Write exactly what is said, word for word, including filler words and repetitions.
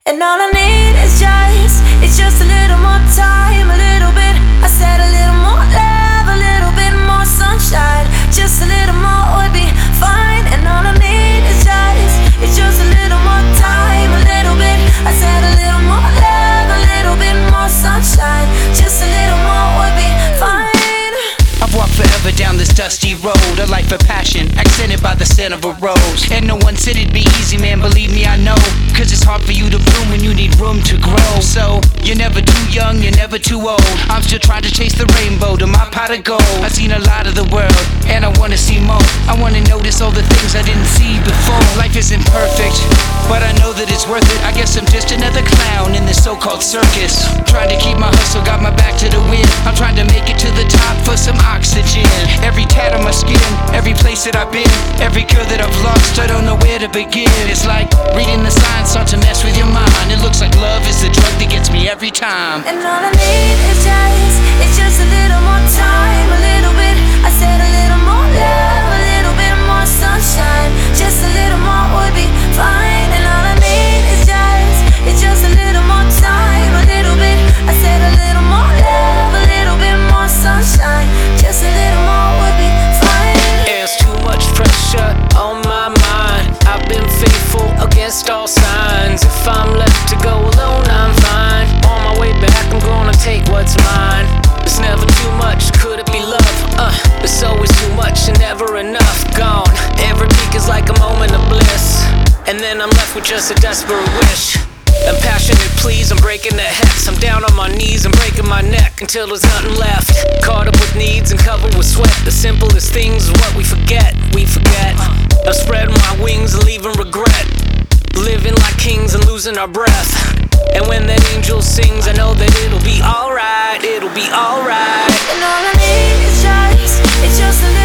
And all I need is just, it's just a little more time, a little bit. I said a little more love, a little bit more sunshine. Just a little more would be fine. And all I need is just, it's just a little more time, a little bit. I said a little more love, a little bit more sunshine. Just a little more would be fine. I've walked forever down this dusty road, a life of passion, accented by the scent of a rose. And no one said it'd be easy, man, believe me, I know. Cause it's hard for you to bloom when you need room to grow. So, you're never too young, you're never too old. I'm still trying to chase the rainbow to my pot of gold. I've seen a lot of the world, and I wanna see more. I wanna notice all the things I didn't see before. Life isn't perfect, but I know that it's worth it. I guess I'm just another clown in this so-called circus. Trying to keep my hustle, got my back to the wind. I'm trying to make it to the top for some oxygen. Every tat on my skin, every place that I've been, every girl that I've lost, I don't know where to begin. It's like reading the signs start to mess with your mind. It looks like love is the drug that gets me every time. And all I need is just, it's just a little more time, a little bit. I said a little more love, a little bit more sunshine. Just a little more would be fine. And all I need is just, it's just a little more time, a little bit. I said a little more love, a little bit more sunshine. Just a little more would be fine. There's too much pressure on my mind. I've been faithful against all signs. If I'm left to go alone, I'm fine. On my way back, I'm gonna take what's mine. It's never too much, could it be love? Uh, it's always too much and never enough. Gone, every peak is like a moment of bliss, and then I'm left with just a desperate wish. I'm passionate, please, I'm breaking the hex. I'm down on my knees, I'm breaking my neck until there's nothing left. Caught up with needs and covered with sweat. The simplest things is what we forget, we forget. I'm spreading my wings and leaving regret. Living like kings and losing our breath. And when that angel sings, I know that it'll be alright, it'll be alright. And all I need is just, it's just a little